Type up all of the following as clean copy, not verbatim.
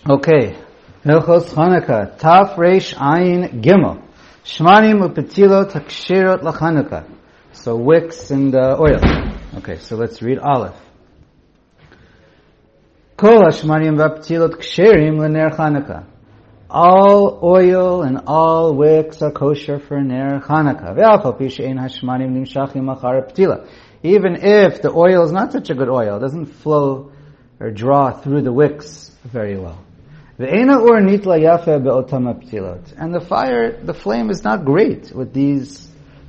Okay. Hilchos Chanukah. Taf Reish Ayin Gimel. Shmanim upetilot hakshirot lachanukah. So wicks and oil. Okay, so let's read Aleph. Kol hashmanim v'petilot ksherim l'ner Chanukah. All oil and all wicks are kosher for ner Chanukah. Ve'af al pi she'ein hashmanim nimshachim achar petila. Even if the oil is not such a good oil, it doesn't flow or draw through the wicks very well. And the fire, the flame is not great with these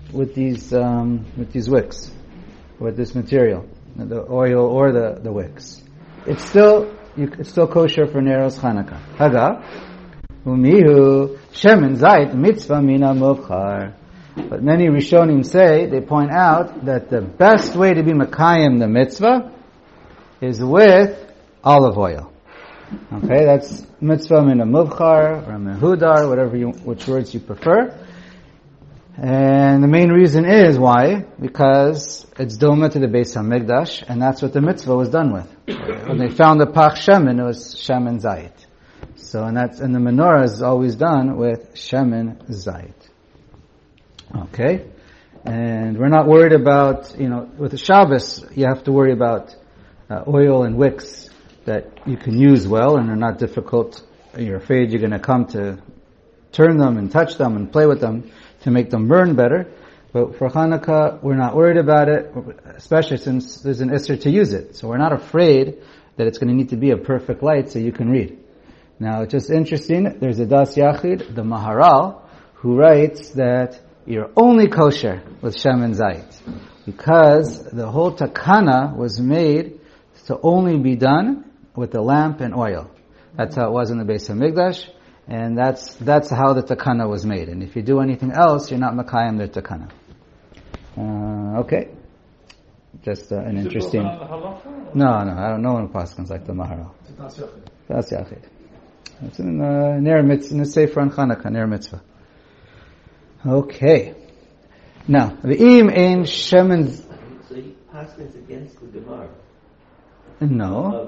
wicks, with this material, the oil or the wicks. It's still kosher for Neros Chanukah. Haga, umihu shemen zayit mitzvah mina mubchar. But many Rishonim say, they point out that the best way to be Mekayim the mitzvah is with olive oil. Okay, that's mitzvah min muvchar or mehudar, which words you prefer. And the main reason is why? Because it's doma to the Beis Hamikdash, and that's what the mitzvah was done with. When they found the pach shemen, it was shemen zayit. So, and the menorah is always done with shemen zayit. Okay, and we're not worried about, with the Shabbos, you have to worry about oil and wicks that you can use well and are not difficult. You're afraid you're going to come to turn them and touch them and play with them to make them burn better. But for Hanukkah, we're not worried about it, especially since there's an Isser to use it. So we're not afraid that it's going to need to be a perfect light so you can read. Now, it's just interesting, there's a Das Yachid, the Maharal, who writes that you're only kosher with Shemen Zayit, because the whole takana was made to only be done with the lamp and oil. That's how it was in the Beis Hamikdash, and that's how the takana was made. And if you do anything else, you're not makayim the takana. Okay, just an interesting. No, I don't know when paskins like the Maharal. That's Yachid. It's in Ner Mitzvah, in the Sefer on Chanukah, Ner Mitzvah. Okay. Now, v'im ein shemen. So he paskins against the Gemara. No,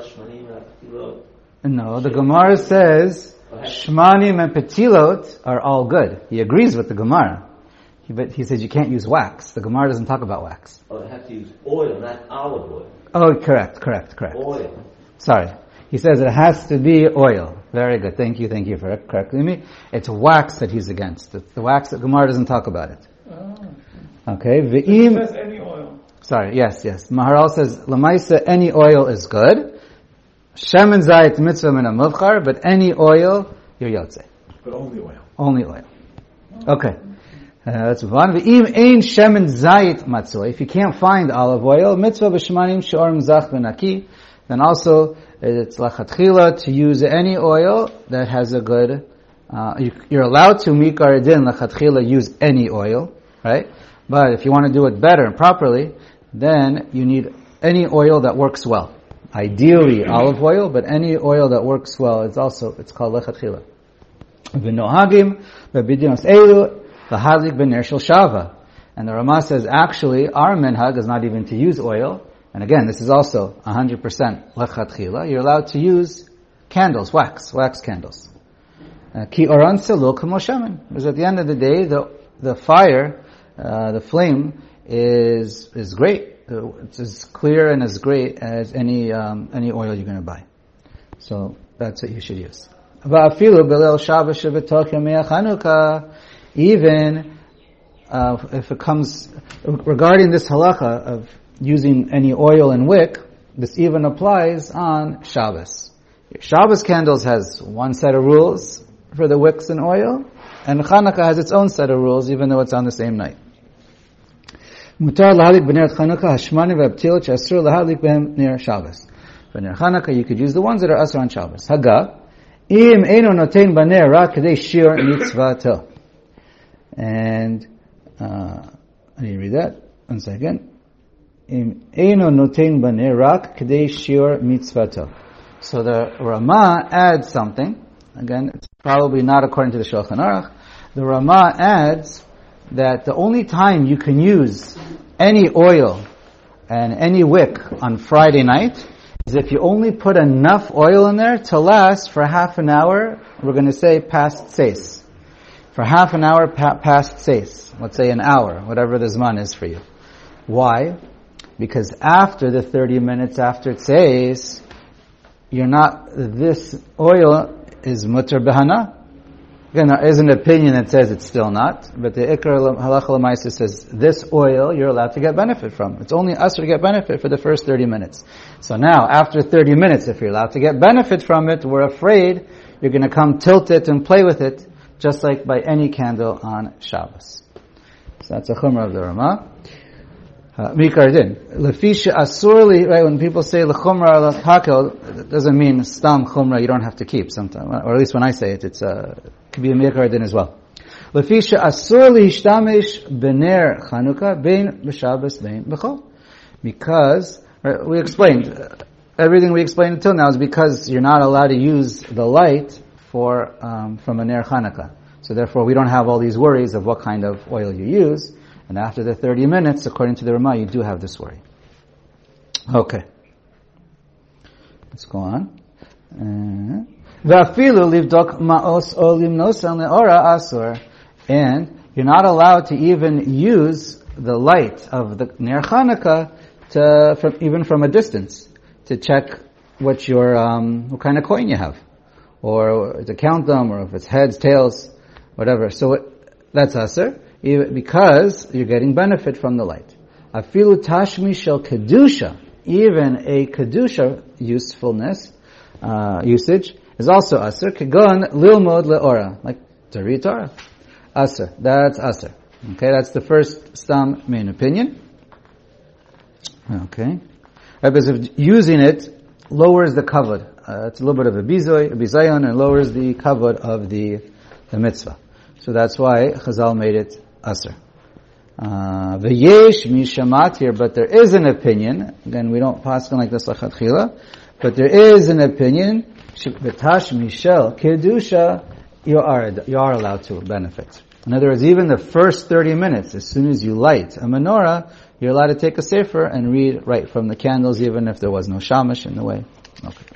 the Gemara says shmanim and petilot are all good. He agrees with the Gemara, but he says you can't use wax. The Gemara doesn't talk about wax. Oh, you have to use oil, not olive oil. Oh, correct. Oil. Sorry. He says it has to be oil. Very good. Thank you for correcting me. It's wax that he's against. The wax, the Gemara doesn't talk about it. Oh. Okay. It says any oil. Sorry, yes. Maharal says, Lamaisa, any oil is good. Shemen zayit mitzvah min muvchar, but any oil, you're yotze. But only oil. Only oil. Okay. Let's move on. V'im ein shemen zayit matzua. If you can't find olive oil, mitzvah b'shemanim she'orim zach v'naki, then also it's lachatchila to use any oil that has a good, you're allowed to mikar din lachatchila use any oil, right? But if you want to do it better and properly, then you need any oil that works well. Ideally olive oil, but any oil that works well, it's called lechatchila. V'nohagim b'bidinos elu v'hadlik b'ner shel shava. And the Ramah says actually our minhag is not even to use oil. And again, this is also 100% lechatchila. You're allowed to use candles, wax candles. Ki oran selo k'mo shemen. Because at the end of the day, the fire, the flame is great. It's as clear and as great as any oil you're going to buy. So that's what you should use. Even if it comes regarding this halacha of using any oil and wick, this even applies on Shabbos. Shabbos candles has one set of rules for the wicks and oil, and Chanukah has its own set of rules, even though it's on the same night. Mutar lahalik b'ner Chanukah hashmanim v'aptilot she'asur lahalik b'hem ner Shabbos. For ner Chanukah, you could use the ones that are asur on Shabbos. Haga, im eino noten b'ner rak kadei shir mitzvato. And I need to read that. One second. Im eino noten b'ner rak kadei shir mitzvato. So the Ramah adds something. Again, it's probably not according to the Shulchan Aruch. The Ramah adds that the only time you can use any oil and any wick on Friday night is if you only put enough oil in there to last for half an hour, we're going to say past seis. For half an hour past seis. Let's say an hour, whatever the zman is for you. Why? Because after the 30 minutes after seis, this oil is mutter behana. Again, there is an opinion that says it's still not, but the Ikar Halacha L'Maisa says this oil you're allowed to get benefit from. It's only us to get benefit for the first 30 minutes. So now, after 30 minutes, if you're allowed to get benefit from it, we're afraid you're going to come tilt it and play with it, just like by any candle on Shabbos. So that's a chumrah of the Ramah. Mikardin. Lefisha asurli, right, when people say l'chumra l'hakel, it doesn't mean stam chumra you don't have to keep sometimes. Or at least when I say it, it could be a mikardin as well. Lefisha asurli hishtamish b'ner Chanukah bein b'Shabbos bein b'chol. Because, right, we explained, everything we explained until now is because you're not allowed to use the light from a ner Chanukah. So therefore we don't have all these worries of what kind of oil you use. And after the 30 minutes, according to the Ramah, you do have this worry. Okay. Let's go on. And you're not allowed to even use the light of the Ner Chanukah even from a distance to check what kind of coin you have, or to count them, or if it's heads, tails, whatever. So that's asur. Because you're getting benefit from the light. Afilu tashmi shel kedusha, even a kedusha usefulness, usage, is also asur. Kegon lilmod leora, like to read Torah. Asur. That's asur. Okay, that's the first stam main opinion. Okay. Because if using it lowers the kavod. It's a little bit of a bizayon, and lowers the kavod of the mitzvah. So that's why Chazal made it asur. V'yesh mishamatir, but there is an opinion. Again, we don't pass on like this lachatchila, but there is an opinion. V'tash mishel kedusha, you are allowed to benefit. In other words, even the first 30 minutes, as soon as you light a menorah, you're allowed to take a sefer and read right from the candles, even if there was no shamash in the way. Okay.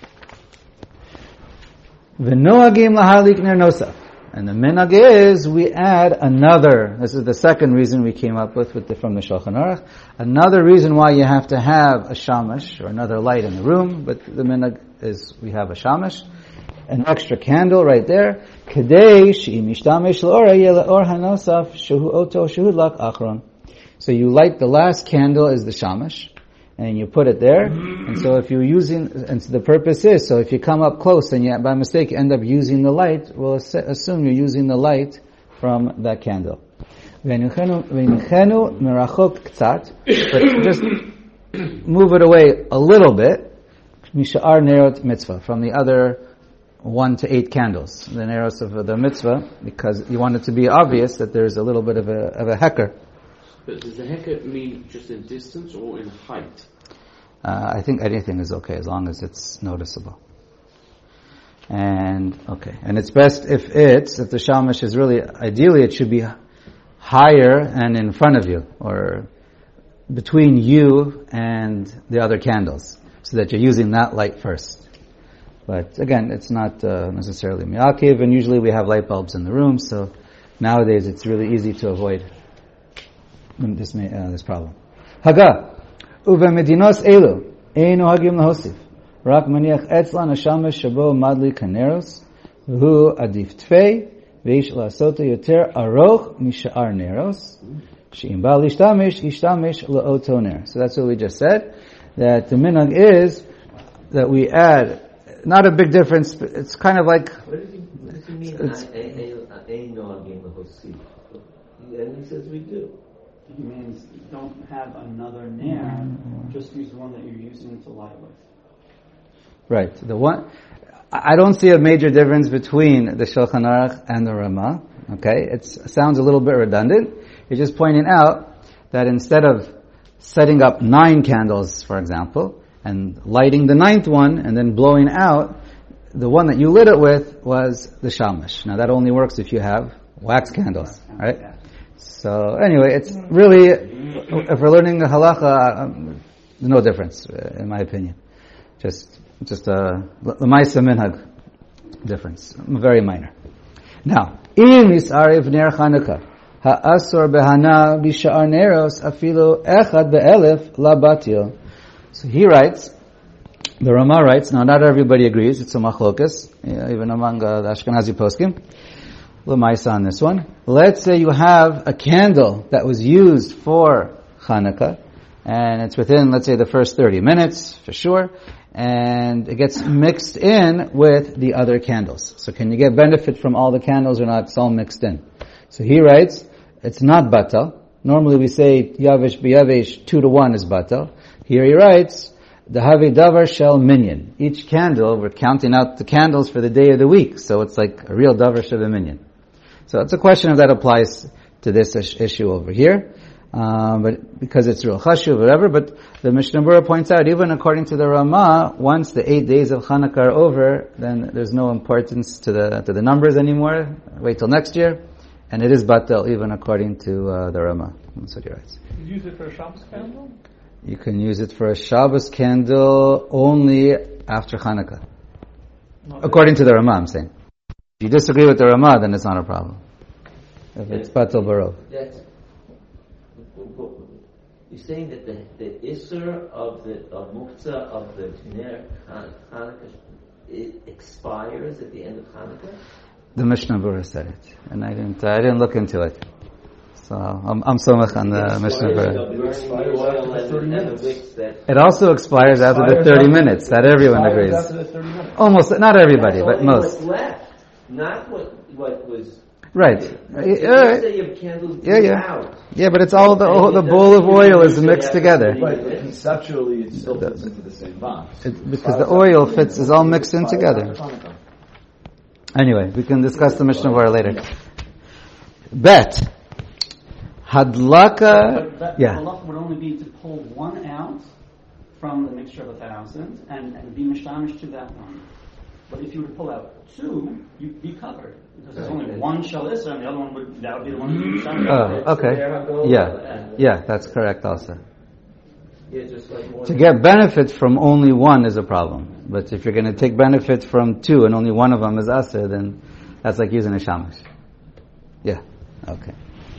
V'noagim lahalik ner nosaf. And the minhag is, we add another, this is the second reason we came up with from the Shulchan Aruch, another reason why you have to have a shamash, or another light in the room, but the minhag is, we have a shamash, an extra candle right there, Kedei she'im yishtamesh l'ora yeh l'or hanosaf shehu oto shehudlak achron. So you light the last candle is the shamash, and you put it there, and so if you're using, and so the purpose is, so if you come up close and you by mistake end up using the light, we'll assume you're using the light from that candle. V'nichenu merachok k'tzat, but just move it away a little bit, misha'ar nerot mitzvah, from the other 1 to 8 candles, the neros of the mitzvah, because you want it to be obvious that there's a little bit of a hecker. But does the hecker mean just in distance or in height? I think anything is okay as long as it's noticeable. And it's best if the shamash is really, ideally it should be higher and in front of you, or between you and the other candles, so that you're using that light first. But again, it's not necessarily mi'akiv, and usually we have light bulbs in the room, so nowadays it's really easy to avoid this problem. Haga, uve medinos elu, ein ohagim lahosif, rak maniach etzlan hashamesh shabo madli kaneros, v'hu adif tfei, v'ish la'asoto yoter aroch misha'ar neros, she'im ba l'ishtamesh, ishtamesh la'oto ner. So that's what we just said, that the minhag is that we add, not a big difference, but it's kind of like... What does he mean? Ein noagim lahosif. And he says we do. It means don't have another nair, just use the one that you're using to light with. Right. The one, I don't see a major difference between the Shulchan Aruch and the Ramah. Okay? It sounds a little bit redundant. You're just pointing out that instead of setting up 9 candles, for example, and lighting the 9th one and then blowing out, the one that you lit it with was the shamash. Now that only works if you have wax candles, right? So anyway, it's really, if we're learning the halacha, no difference, in my opinion. Just a l'maisa minhag difference, very minor. Now, in Misarev Ner Chanukah, ha'asor behana b'sha'ar neros afilu echad be'elef labatil. So he writes, the Rama writes, now not everybody agrees, it's a machlokas, even among the Ashkenazi poskim, l'maisa on this one. Let's say you have a candle that was used for Chanukah, and it's within, let's say, the first 30 minutes, for sure, and it gets mixed in with the other candles. So can you get benefit from all the candles or not? It's all mixed in. So he writes, it's not batal. Normally we say, yavish b'yavish, 2-1 is batal. Here he writes, the havi davar shel minyan. Each candle, we're counting out the candles for the day of the week, so it's like a real davar shel minyan. So it's a question if that applies to this issue over here. But because it's real chashuv, whatever, but the Mishnah Berurah points out, even according to the Rama, once the 8 days of Chanukah are over, then there's no importance to the numbers anymore. Wait till next year. And it is batel, even according to the Rama. That's what he writes. You use it for a Shabbos candle? You can use it for a Shabbos candle only after Chanukah. According to the Rama, I'm saying. If you disagree with the Rama, then it's not a problem. If it's batel barov. You're saying that the Isser of Muktzah of the Ner Chanukah, it expires at the end of Chanukah? The Mishnah Berurah said it, and I didn't look into it. So I'm somach on the Mishnah Berurah. It also expires after the 30 minutes. That everyone agrees. Almost, not everybody, but most. What's left, not what was. Right. Yeah, but it's all the bowl of oil is mixed together. Right, but conceptually it still fits into the same box. Because the oil is all mixed in together. Anyway, we can discuss the Mishnah Berurah later. Bet. Hadlaka. But Yeah. halacha would only be to pull one out from the mixture of 1,000 and be mishtamish to that one. But if you were to pull out 2, you'd be covered. Because there's only one shel isser, and the other one that would be the one you'd be mishtamish. Oh, okay. Yeah, that's correct also. Yeah, just like To get benefit from only one is a problem. But if you're going to take benefit from 2 and only one of them is aser, then that's like using a shamash. Yeah. Okay.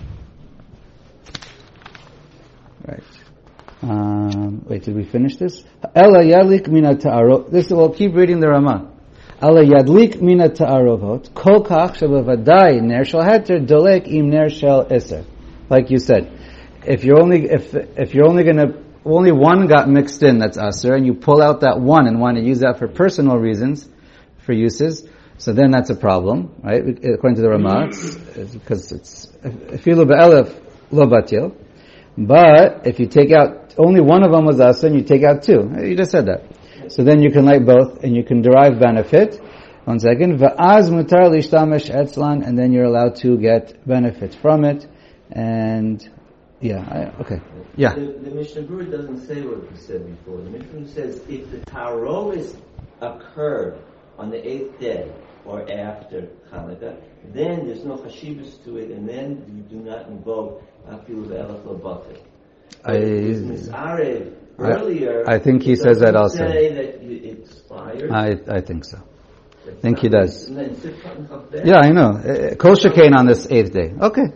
Right. Wait, did we finish this? Ela yadlik mina ta'arov. We'll keep reading the Rama. Ela yadlik mina ta'arovot. Kol kach shabavadai ner shel heter dolek im ner shel iser. Like you said, if you're only gonna only one got mixed in, that's aser, and you pull out that one and want to use that for personal reasons, for uses, so then that's a problem, right? According to the Rama, it's because it's afilu be'elef lo batil. But if you take out only one of them was aser, and you take out 2, you just said that. So then you can light both, and you can derive benefit. One second, va'az mutar lishtamesh etzlan, and then you're allowed to get benefit from it. And okay. Yeah. The Mishnah Berurah doesn't say what we said before. The Mishnah says if the tarovis occurred on the 8th day or after Chanukah, then there's no chashivus to it, and then you do not invoke afilu ve'elef lo batel. Earlier, I think he says that also. Say that it expired. I think so. I think he does. Yeah, I know. Kol shekain on this 8th day. Okay.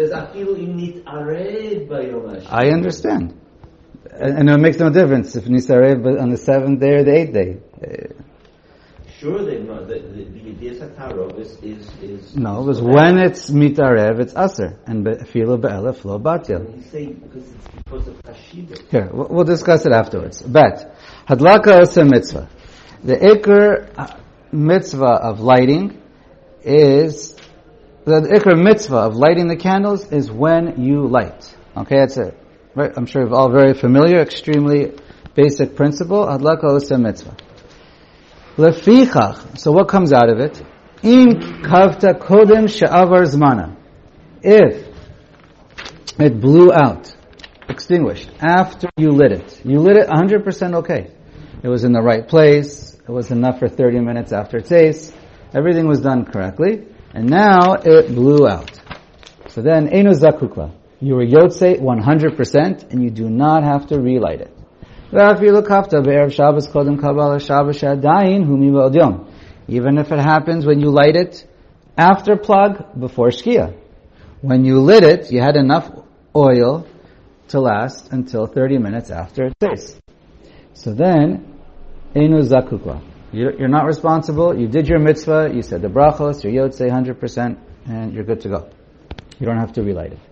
I understand. And it makes no difference if nisarev on the 7th day or the 8th day. Sure, the idea is no, because when it's mitarev, it's aser, and filo be'elef lo batil. You say because it's because of hashibah. Here, we'll discuss it afterwards. Bet hadlaka ose mitzvah. The ikr mitzvah of lighting is the ikr mitzvah of lighting the candles is when you light. Okay, that's it. Right? I'm sure you're all very familiar. Extremely basic principle. Hadlaka ose mitzvah. Lefichach. So what comes out of it? In kavta kodem she'avar zmana. If it blew out, extinguished, after you lit it 100% okay. It was in the right place. It was enough for 30 minutes after taste. Everything was done correctly. And now it blew out. So then, eino zakukla. You were yotze 100% and you do not have to relight it. Even if it happens when you light it after plug, before Shkia. When you lit it, you had enough oil to last until 30 minutes after it tastes. So then, Einu Zakukla. You're not responsible, you did your mitzvah, you said the brachos, your yotzei 100%, and you're good to go. You don't have to relight it.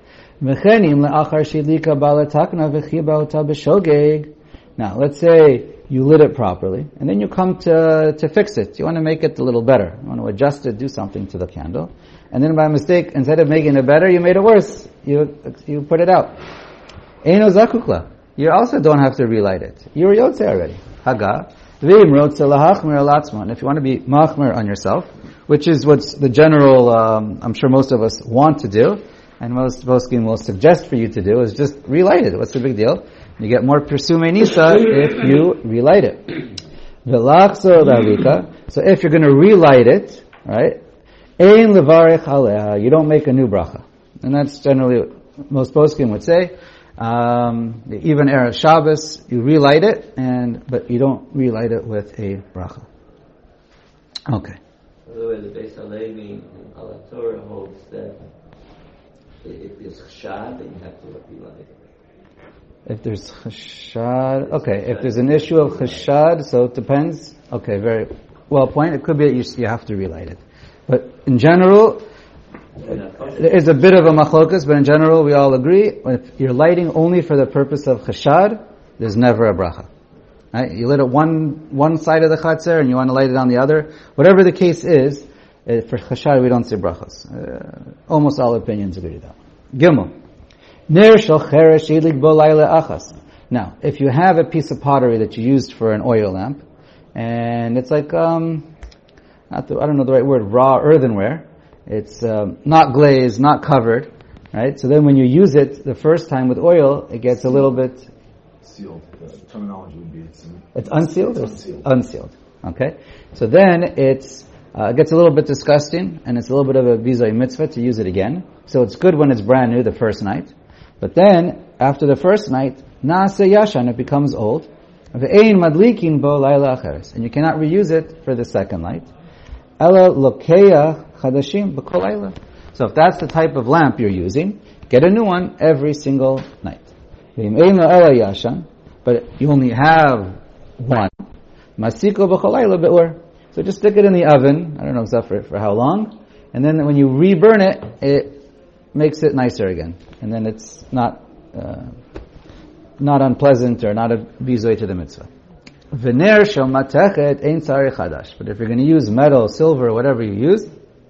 Now, let's say you lit it properly, and then you come to fix it. You want to make it a little better. You want to adjust it, do something to the candle. And then by mistake, instead of making it better, you made it worse. You put it out. Eino zakukla. You also don't have to relight it. You were yotzei already. Haga. And if you want to be machmer on yourself, which is what's the general, I'm sure most of us want to do, and most poskim will suggest for you to do, is just relight it. What's the big deal? You get more persume nisa if you relight it. So if you're going to relight it, right, ein levarech aleha, you don't make a new bracha. And that's generally what most poskim would say. Even Erev Shabbos, you relight it, but you don't relight it with a bracha. Okay. By the way, the Beis Halevi in Al Torah holds that if there's chashad, then you have to relight it. If there's chashad, okay. If there's an issue of chashad, so it depends. Okay, very well point. It could be that you have to relight it, but in general, there is a bit of a machlokas, but in general, we all agree, if you're lighting only for the purpose of chashad, there's never a bracha. Right? You lit it one side of the chatzar, and you want to light it on the other. Whatever the case is, for chashad, we don't say brachas. Almost all opinions agree to that. Gimel. Now, if you have a piece of pottery that you used for an oil lamp, and it's like, I don't know the right word, raw earthenware, it's not glazed, not covered, right? So then when you use it the first time with oil, it gets a little bit sealed. The terminology would be it's unsealed? It's unsealed. Unsealed. Okay? So then it gets a little bit disgusting, and it's a little bit of a bizoi mitzvah to use it again. So it's good when it's brand new the first night. But then, after the first night, naaseh yashan, it becomes old. Ve'ein madlikin bo laila acheres. And you cannot reuse it for the second night. Ela lokeya chadashim b'kol laila. So if that's the type of lamp you're using, get a new one every single night. Ve'ein lo ela yashan, but you only have one. Masiko b'kol laila be'ur. So just stick it in the oven, I don't know exactly for how long, and then when you reburn it, it makes it nicer again. And then it's not unpleasant or not a bizoi to the mitzvah. V'ner shel matechet ein tzarich chadash. But if you're going to use metal, silver, whatever you use,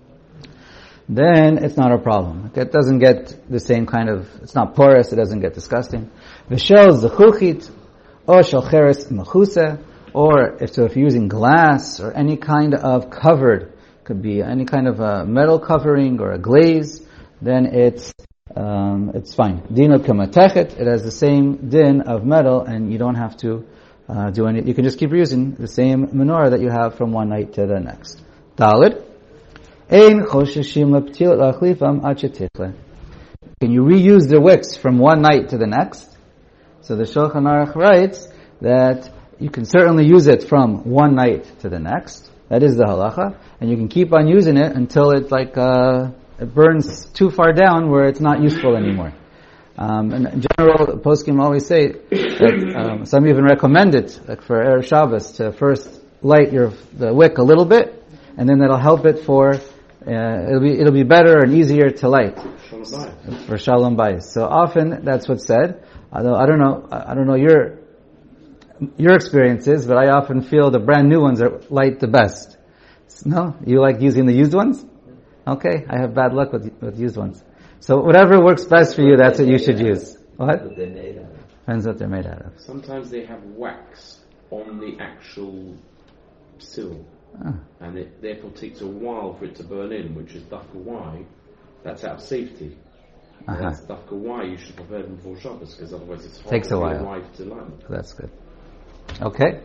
then it's not a problem. It doesn't get the same kind of, it's not porous, it doesn't get disgusting. V'shel zechuchit, or shel cheres mechuseh, or if you're using glass or any kind of covered, could be any kind of a metal covering or a glaze, then it's fine. Dino kamatechet, it has the same din of metal, and you don't have to do any. You can just keep reusing the same menorah that you have from one night to the next. Dalid, ein chosheshim leptil lachlifam ad shetichle. Can you reuse the wicks from one night to the next? So the Shulchan Aruch writes that you can certainly use it from one night to the next. That is the halacha, and you can keep on using it until it's like it burns too far down where it's not useful anymore. And in general, poskim always say that some even recommend it, like for Erev Shabbos, to first light the wick a little bit, and then that'll help it for it'll be better and easier to light for Shalom Bayis. So often that's what's said. Although I don't know your experiences, but I often feel the brand new ones are light the best. No, you like using the used ones? Okay, I have bad luck with used ones. So whatever works best for you, that's what you should use. What? Depends what they're made out of. Sometimes they have wax on the actual sill, and it therefore takes a while for it to burn in, which is dafka why. That's out of safety. That's dafka why you should prepare them for Shabbos, because otherwise it's hard takes a while. Your wife to light. That's good. Okay.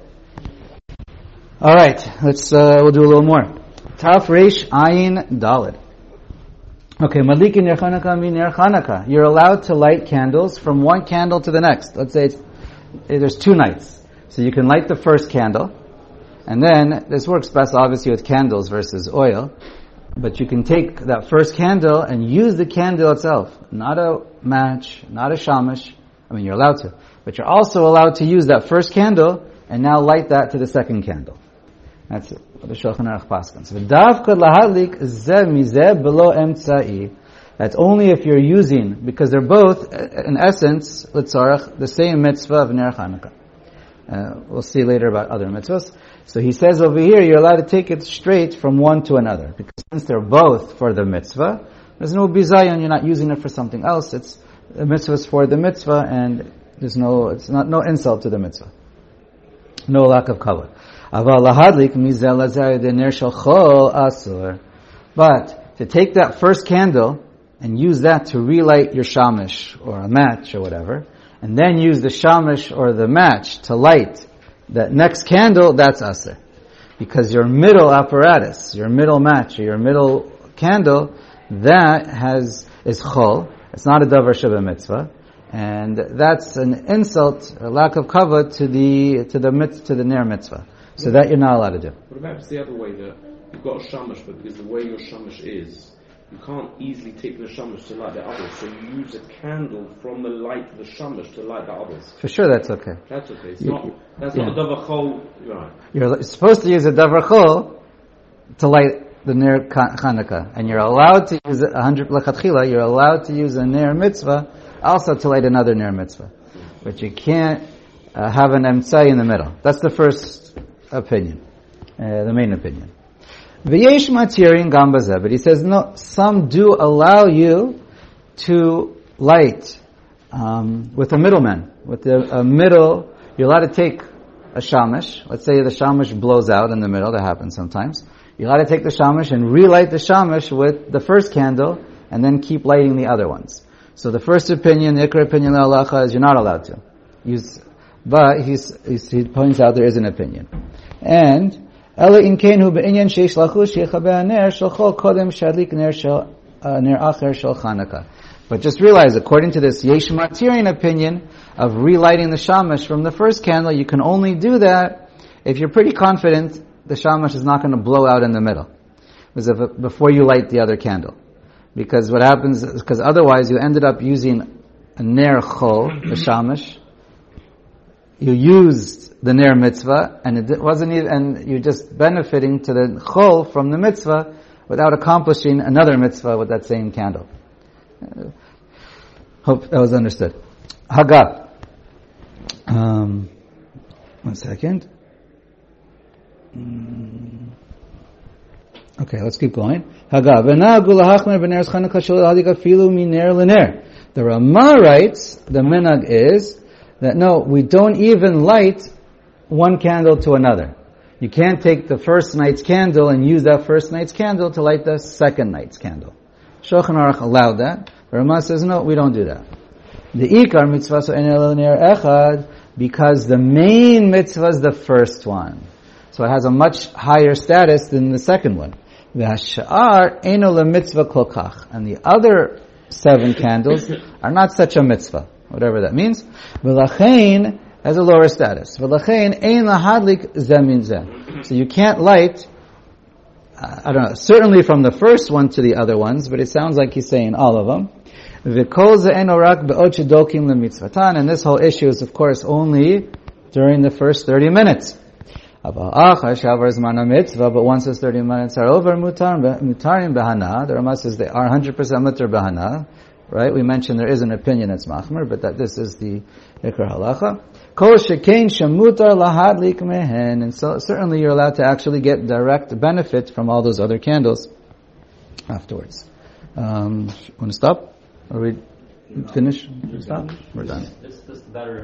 All right. We'll do a little more. Taf Reish Ayin Daled. Okay, Madlikin Ner Chanukah min Ner Chanukah. You're allowed to light candles from one candle to the next. Let's say it's there's 2 nights. So you can light the first candle, and then, this works best obviously with candles versus oil, but you can take that first candle and use the candle itself. Not a match, not a shamash. I mean, you're allowed to. But you're also allowed to use that first candle and now light that to the second candle. That's it. The Shulchan Aruch paskins. That's only if you're using, because they're both, in essence, l'tzarech, the same mitzvah of Ner Chanukah. We'll see later about other mitzvahs. So he says over here, you're allowed to take it straight from one to another. Because since they're both for the mitzvah, there's no bizayon, you're not using it for something else. It's the mitzvah is for the mitzvah, and it's no insult to the mitzvah. No lack of kavod. But to take that first candle and use that to relight your shamash or a match or whatever, and then use the shamash or the match to light that next candle, that's aser. Because your middle apparatus, your middle match, or your middle candle, that is chol. It's not a davar sheba mitzvah. And that's an insult, a lack of kavod to the ner mitzvah. So that you're not allowed to do. What about if it's the other way, that you've got a shamash, but because the way your shamash is, you can't easily take the shamash to light the others, so you use a candle from the light of the shamash to light the others. For sure that's okay. That's okay. That's not a davar chol, right? You're supposed to use a davar chol to light the ner Chanukah, and you're allowed to use 100 lechatchila. You're allowed to use a ner mitzvah also to light another ner mitzvah, but you can't have an emtzai in the middle. That's the first opinion, the main opinion. V'yesh matirin gam bazeh, but he says no. Some do allow you to light with a middleman, with a middle. You're allowed to take a shamash. Let's say the shamash blows out in the middle. That happens sometimes. You're allowed to take the shamash and relight the shamash with the first candle, and then keep lighting the other ones. So the first opinion, the ikar opinion of halacha, is you're not allowed to use. But he points out there is an opinion, and ela in kenu be'inyan sheish lachush yechabe ner shel chol kodem shadlik ner acher shel Chanukah. But just realize, according to this yesh matirin opinion of relighting the shamash from the first candle, you can only do that if you're pretty confident the shamash is not going to blow out in the middle, before you light the other candle. Because what happens is, because otherwise you ended up using a ner chol, the shamash. You used the ner mitzvah, and it wasn't even, and you're just benefiting to the chol from the mitzvah without accomplishing another mitzvah with that same candle. Hope that was understood. Haga. 1 second. Okay, let's keep going. Haga. The Ramah writes, the minhag is that no, we don't even light one candle to another. You can't take the first night's candle and use that first night's candle to light the second night's candle. Shulchan Aruch allowed that. Ramah says no, we don't do that. The ikar mitzvah so enel ner echad, because the main mitzvah is the first one, so it has a much higher status than the second one. V'hashar enel mitzvah kol kach, and the other 7 candles are not such a mitzvah, whatever that means. V'lachein has a lower status. V'lachein ein lahadlik zeh min zeh. So you can't light, I don't know, certainly from the first one to the other ones, but it sounds like he's saying all of them. V'kol zeh eno rak be'od shedokim lemitzvatan, and this whole issue is of course only during the first 30 minutes. But once those 30 minutes are over, mutarim behana, the Ramah says they are 100% mutar behana, right? We mentioned there is an opinion that's machmer, but that this is the ikar halacha. Kol shekein shemutar lahadlik mehen, and so certainly you're allowed to actually get direct benefit from all those other candles afterwards. Want to stop? Are we finish? Stop? We're done. This better